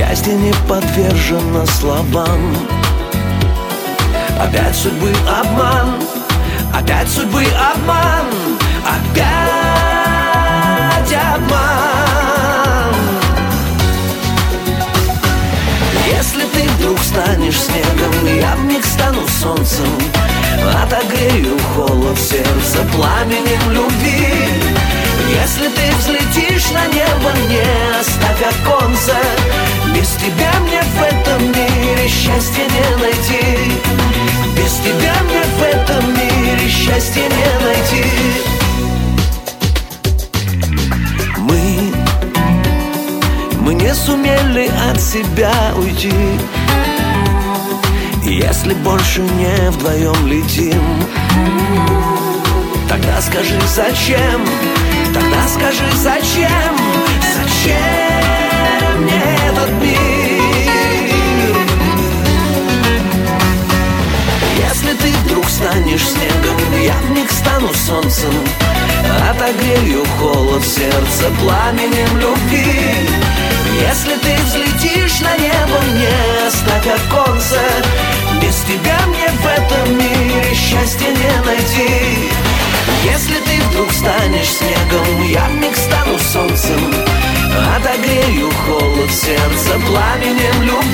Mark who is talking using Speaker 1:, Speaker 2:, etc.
Speaker 1: Счастье не подвержено словам. Опять судьбы обман, опять судьбы обман, опять обман. Если ты вдруг станешь снегом, я вмиг стану солнцем, отогрею холод сердца пламенем любви. Если ты взлетишь на небо, не оставь оконца. Без тебя мне в этом мире счастья не найти. Без тебя мне в этом мире счастья не найти. Мы не сумели от себя уйти. Если больше не вдвоем летим, тогда скажи зачем, тогда скажи зачем, зачем мне этот мир? Если ты вдруг станешь снегом, я вмиг стану солнцем, отогрею холод сердца пламенем любви. Если ты взлетишь на небо, не оставь оконца. Без тебя мне в этом мире счастья не найти. Если ты вдруг станешь снегом, я вмиг стану солнцем, отогрею холод сердца пламенем любви.